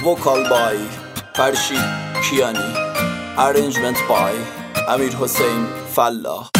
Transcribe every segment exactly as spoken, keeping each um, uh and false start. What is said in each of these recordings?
vocal by فرشید کیانی، arrangement by امیر حسین فلاح.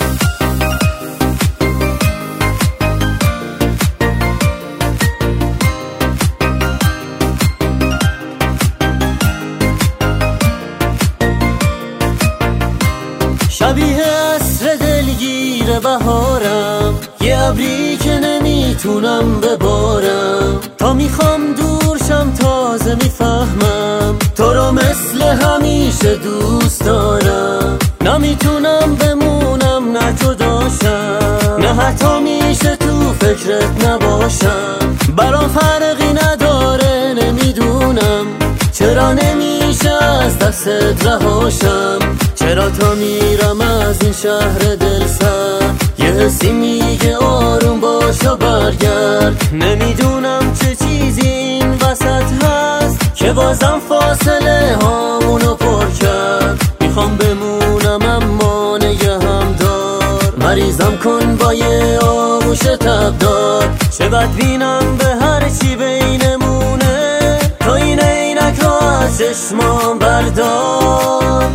شبیه عصر دلگیر بهارم، یه ابری که نمیتونم ببارم. تا میخوام دورشم تازه میفهمم تو رو مثل همیشه دوست دارم. نمیتونم بمونم نه جداشم، نه حتی میشه تو فکرت نباشم. برام فرقی نداره، نمیدونم چرا نمیشه از دستت رهاشم. چرا تا میرم از این شهر دل سر، یه حسی میگه آروم باش و برگرد. نمیدونم چه چیزی این وسط هست که بازم فاصله هامونو پر کرد. میخوام بمونم اما نگهم دار، مریضم کن با یه آغوش تبدار. چه بد بینم به هر چی بینمونه، تو این عینک رو از چشمام بردار.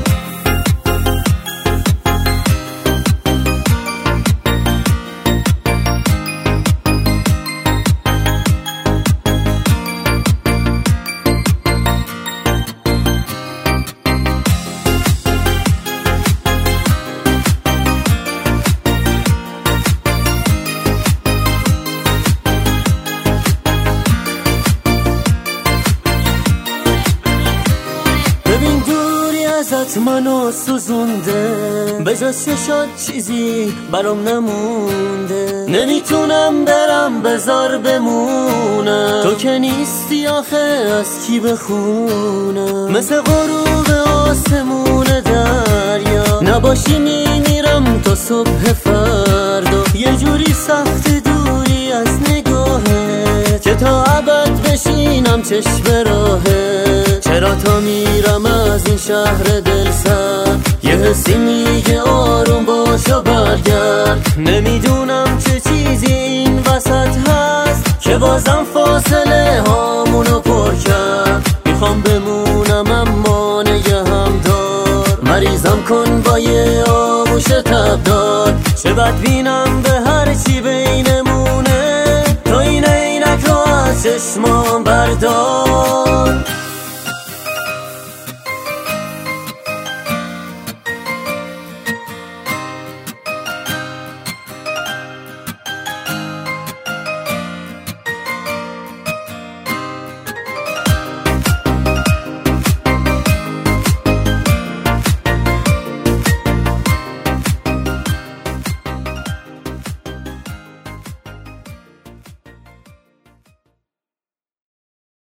ازت منو سوزونده، به جز چشات چیزی برام نمونده. نمیتونم برم بذار بمونم، تو که نیستی آخه از کی بخونم. مثل غروب آسمون دریا نباشی میمیرم تا صبح فردا. یه جوری سخت دوری از نگاهت که تا ابد بشینم چشم راهت. چرا تا میرم از این شهر دل سر، یه حسی میگه آروم باش و برگرد. نمیدونم چه چیزی این وسط هست که بازم فاصله هامونو پر کرد. میخوام بمونم اما نگهم دار، مریضم کن با یه آغوش تبدار. چه بد بینم به هر چی بینمونه، تو این عینک رو از چشمام بردار.